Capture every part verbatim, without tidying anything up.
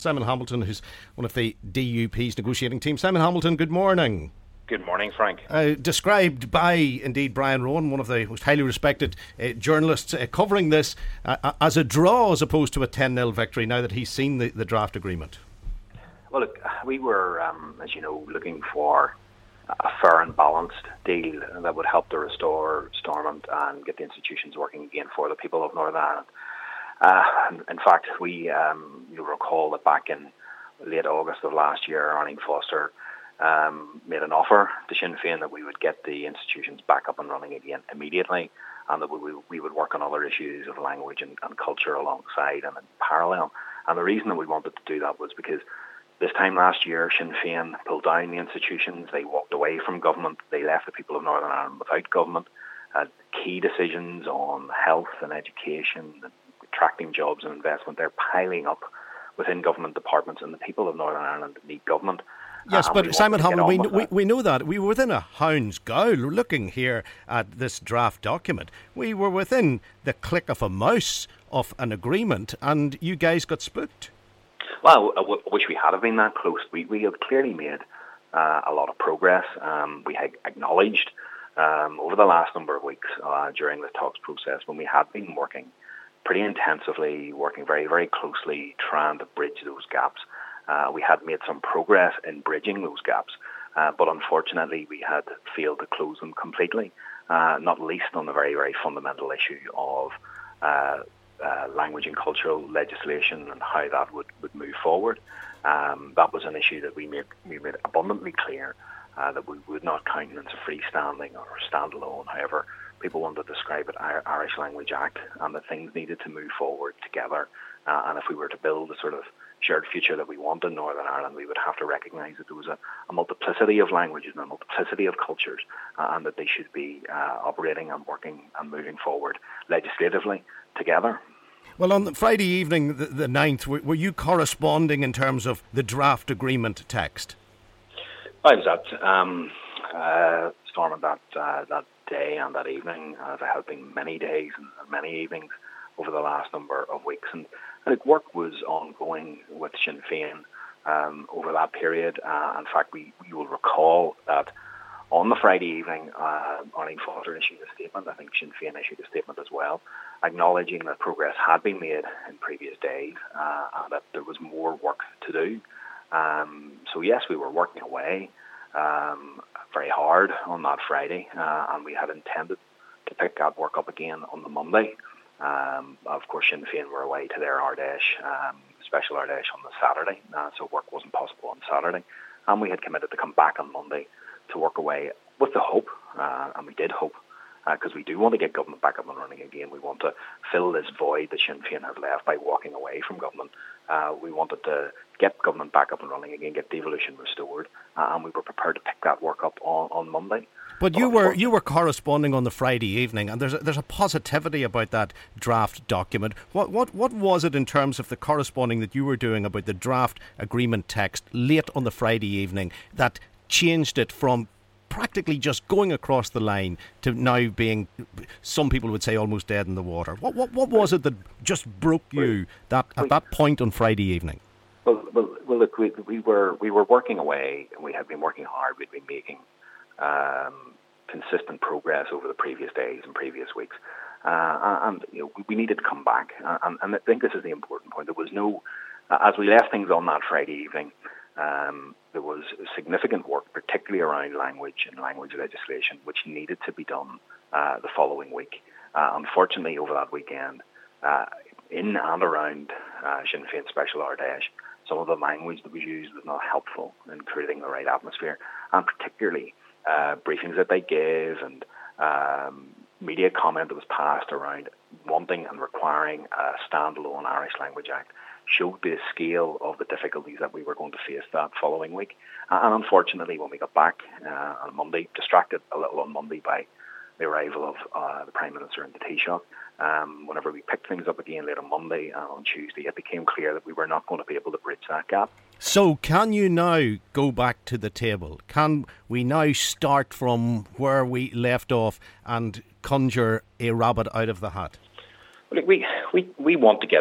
Simon Hamilton, who's one of the D U P's negotiating team. Simon Hamilton, good morning. Good morning, Frank. Uh, described by, indeed, Brian Rowan, one of the most highly respected uh, journalists, uh, covering this uh, as a draw as opposed to a ten nil victory now that he's seen the, the draft agreement. Well, look, we were, um, as you know, looking for a fair and balanced deal that would help to restore Stormont and get the institutions working again for the people of Northern Ireland. Uh, in fact, we, um, you'll recall that back in late August of last year, Arlene Foster um, made an offer to Sinn Féin that we would get the institutions back up and running again immediately, and that we, we would work on other issues of language and, and culture alongside and in parallel. And the reason that we wanted to do that was because this time last year, Sinn Féin pulled down the institutions. They walked away from government. They left the people of Northern Ireland without government. Uh, key decisions on health and education and attracting jobs and investment, they're piling up within government departments, and the people of Northern Ireland need government. Yes, uh, but Simon Hamilton, we, we, we know that. We were within a hound's gowl looking here at this draft document. We were within the click of a mouse of an agreement, and you guys got spooked. Well, I w- wish we had have been that close. We, we have clearly made uh, a lot of progress. Um, we had acknowledged um, over the last number of weeks uh, during the talks process when we had been working pretty intensively, working very, very closely, trying to bridge those gaps. Uh, we had made some progress in bridging those gaps, uh, but unfortunately we had failed to close them completely, uh, not least on the very, very fundamental issue of uh, uh, language and cultural legislation and how that would, would move forward. Um, that was an issue that we made, we made abundantly clear uh, that we would not countenance a freestanding or standalone, however people want to describe it, Irish Language Act, and that things needed to move forward together. Uh, and if we were to build the sort of shared future that we want in Northern Ireland, we would have to recognise that there was a, a multiplicity of languages and a multiplicity of cultures, uh, and that they should be uh, operating and working and moving forward legislatively together. Well, on the Friday evening, the, the ninth, were, were you corresponding in terms of the draft agreement text? I was at um, uh, Stormont that uh, that day and that evening, as I have been many days and many evenings over the last number of weeks. And, and work was ongoing with Sinn Féin um, over that period. Uh, in fact, we you will recall that on the Friday evening, uh, Arlene Foster issued a statement. I think Sinn Féin issued a statement as well, acknowledging that progress had been made in previous days uh, and that there was more work to do. Um, so yes, we were working away um, very hard on that Friday, uh, and we had intended to pick that work up again on the Monday. Um, of course, Sinn Féin were away to their Ardèche, um, special Ardèche on the Saturday, uh, so work wasn't possible on Saturday. And we had committed to come back on Monday to work away with the hope, uh, and we did hope, because uh, we do want to get government back up and running again. We want to fill this void that Sinn Féin had left by walking away from government. Uh, we wanted to get government back up and running again, get devolution restored, uh, and we were prepared to pick that work up on, on Monday. But you were you were corresponding on the Friday evening, and there's a, there's a positivity about that draft document. What what what was it in terms of the corresponding that you were doing about the draft agreement text late on the Friday evening that changed it from practically just going across the line to now being, some people would say, almost dead in the water? What what what was it that just broke you that at that point on Friday evening? Well, well, well look, we, we were we were working away, and we had been working hard. We'd been making um, consistent progress over the previous days and previous weeks, uh, and you know, we needed to come back. And, and I think this is the important point. There was no, as we left things on that Friday evening, um, there was significant work, particularly around language and language legislation, which needed to be done uh, the following week. Uh, unfortunately, over that weekend, uh, in and around uh, Sinn Féin Special Ardèche, some of the language that was used was not helpful in creating the right atmosphere, and particularly uh, briefings that they gave and um, media comment that was passed around wanting and requiring a standalone Irish Language Act showed the scale of the difficulties that we were going to face that following week. And unfortunately, when we got back uh, on Monday, distracted a little on Monday by the arrival of uh, the Prime Minister in the Taoiseach, um, whenever we picked things up again late on Monday and on Tuesday, it became clear that we were not going to be able to bridge that gap. So can you now go back to the table? Can we now start from where we left off and conjure a rabbit out of the hat? Well, we, we, we want to get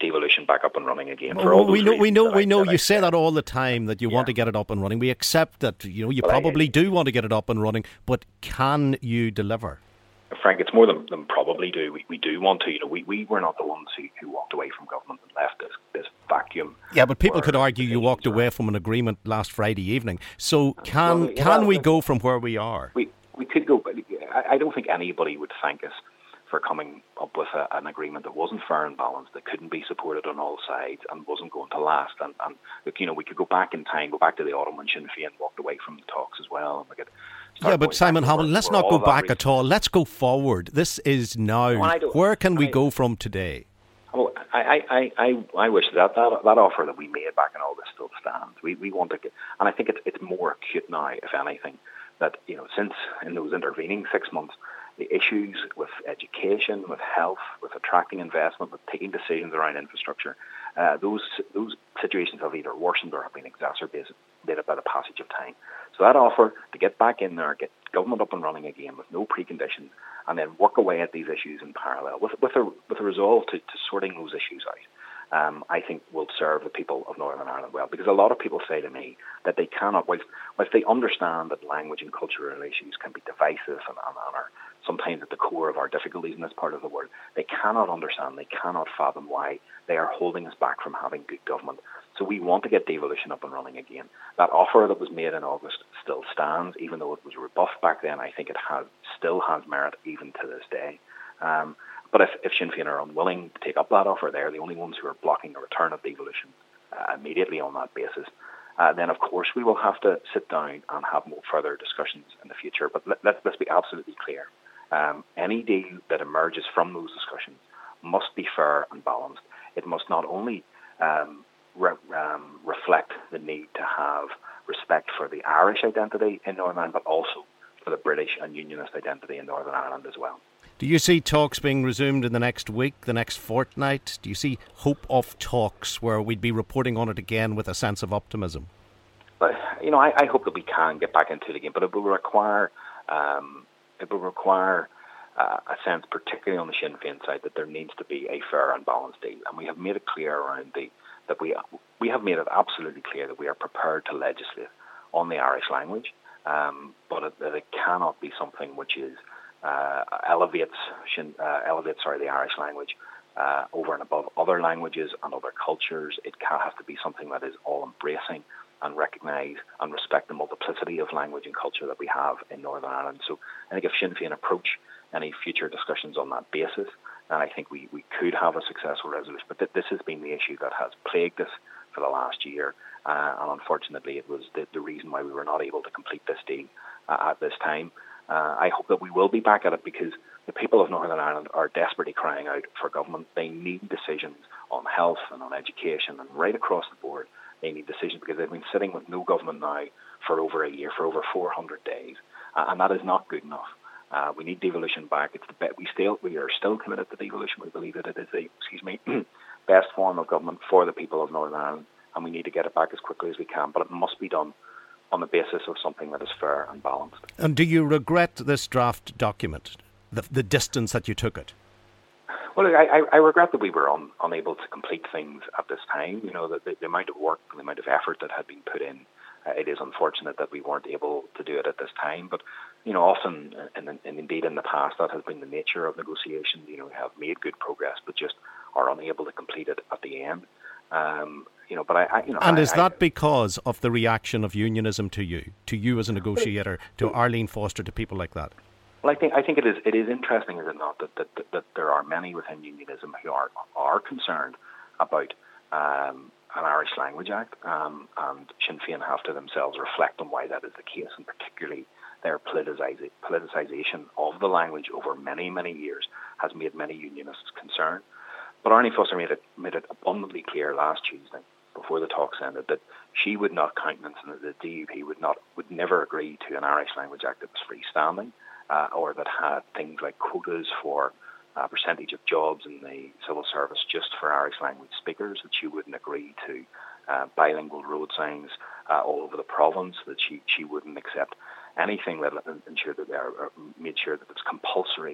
devolution back up and running again. Well, for all those we know, we know, we I, know. You I say said. that all the time that you yeah. want to get it up and running. We accept that. You know, you well, probably I, do want to get it up and running, but can you deliver? Frank, it's more than, than probably do. We, we do want to. You know, we, we were not the ones who, who walked away from government and left this, this vacuum. Yeah, but people could argue you walked away from an agreement last Friday evening. So can well, can well, we go from where we are? We we could go. But I, I don't think anybody would thank us for coming up with a, an agreement that wasn't fair and balanced, that couldn't be supported on all sides, and wasn't going to last. And, and look, you know, we could go back in time, go back to the autumn when Sinn Féin walked away from the talks as well. And we could yeah, but Simon Hamilton, let's not go back at all. Let's go forward. This is now. Well, Where can we I, go from today? Well, I, I, I, I wish that, that that offer that we made back in August still stands. We we want to get, and I think it's it's more acute now, if anything, that you know since in those intervening six months, the issues with education, with health, with attracting investment, with taking decisions around infrastructure, uh, those those situations have either worsened or have been exacerbated by the passage of time. So that offer to get back in there, get government up and running again with no preconditions, and then work away at these issues in parallel with with a with a resolve to, to sorting those issues out, um, I think will serve the people of Northern Ireland well. Because a lot of people say to me that they cannot, whilst, whilst they understand that language and cultural issues can be divisive and, and, and are sometimes at the core of our difficulties in this part of the world, they cannot understand, they cannot fathom why they are holding us back from having good government. So we want to get devolution up and running again. That offer that was made in August still stands, even though it was rebuffed back then. I think it has still has merit even to this day. Um, but if, if Sinn Féin are unwilling to take up that offer, they're the only ones who are blocking the return of devolution uh, immediately on that basis. Uh, then, of course, we will have to sit down and have more further discussions in the future. But let, let, let's be absolutely clear. Um, any deal that emerges from those discussions must be fair and balanced. It must not only um, re- um, reflect the need to have respect for the Irish identity in Northern Ireland, but also for the British and Unionist identity in Northern Ireland as well. Do you see talks being resumed in the next week, the next fortnight? Do you see hope of talks where we'd be reporting on it again with a sense of optimism? But, you know, I, I hope that we can get back into it again, but it will require... Um, It will require uh, a sense, particularly on the Sinn Féin side, that there needs to be a fair and balanced deal. And we have made it clear around the that we we have made it absolutely clear that we are prepared to legislate on the Irish language, um, but it, that it cannot be something which is uh, elevates uh, elevates sorry the Irish language uh, over and above other languages and other cultures. It can have to be something that is all embracing and recognise and respect the multiplicity of language and culture that we have in Northern Ireland. So I think if Sinn Féin approach any future discussions on that basis, then I think we, we could have a successful resolution. But th- this has been the issue that has plagued us for the last year, uh, and unfortunately it was the, the reason why we were not able to complete this deal uh, at this time. Uh, I hope that we will be back at it because the people of Northern Ireland are desperately crying out for government. They need decisions on health and on education and right across the board. They need decisions because they've been sitting with no government now for over a year, for over four hundred days, uh, and that is not good enough. Uh, we need devolution back. It's the be- we still we are still committed to devolution. We believe that it is the excuse me best form of government for the people of Northern Ireland, and we need to get it back as quickly as we can. But it must be done on the basis of something that is fair and balanced. And do you regret this draft document, the, the distance that you took it? Well, I, I regret that we were un, unable to complete things at this time. You know, the, the, the amount of work, the amount of effort that had been put in, uh, it is unfortunate that we weren't able to do it at this time. But, you know, often, and, and indeed in the past, that has been the nature of negotiations. You know, we have made good progress, but just are unable to complete it at the end. Um, you know, but I, I you know, and I, is that I, because of the reaction of unionism to you, to you as a negotiator, to Arlene Foster, to people like that? Well, I think I think it is it is interesting, is it not, that that, that, that there are many within unionism who are are concerned about um, an Irish Language Act, um, and Sinn Féin have to themselves reflect on why that is the case, and particularly their politicisation politicisation of the language over many many years has made many unionists concerned. But Arlene Foster made it made it abundantly clear last Tuesday, before the talks ended, that she would not countenance, and that the D U P would not would never agree to an Irish Language Act that was freestanding. Uh, or that had things like quotas for a uh, percentage of jobs in the civil service just for Irish language speakers, that she wouldn't agree to uh, bilingual road signs uh, all over the province, that she, she wouldn't accept anything that ensured that they are, made sure that it was compulsory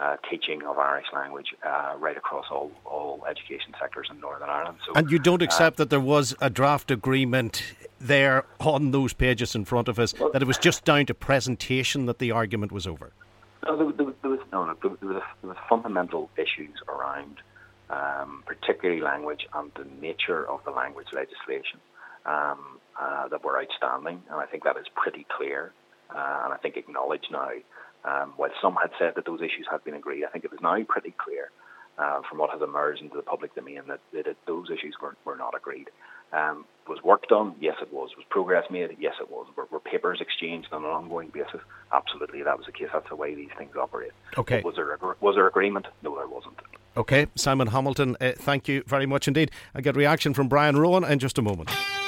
uh, teaching of Irish language uh, right across all, all education sectors in Northern Ireland. So, and you don't accept uh, that there was a draft agreement there on those pages in front of us, well, that it was just down to presentation that the argument was over? No, there, there, there was, no, no, there, was, there was fundamental issues around um, particularly language and the nature of the language legislation um, uh, that were outstanding, and I think that is pretty clear uh, and I think acknowledged now. Um, while some had said that those issues had been agreed, I think it is now pretty clear uh, from what has emerged into the public domain that, that it, those issues were, were not agreed. Um, was work done? Yes, it was. Was progress made? Yes, it was. Were, were papers exchanged on an ongoing basis? Absolutely, that was the case. That's the way these things operate. Okay. But was there was there agreement? No, there wasn't. Okay, Simon Hamilton, uh, thank you very much indeed. I get reaction from Brian Rowan in just a moment.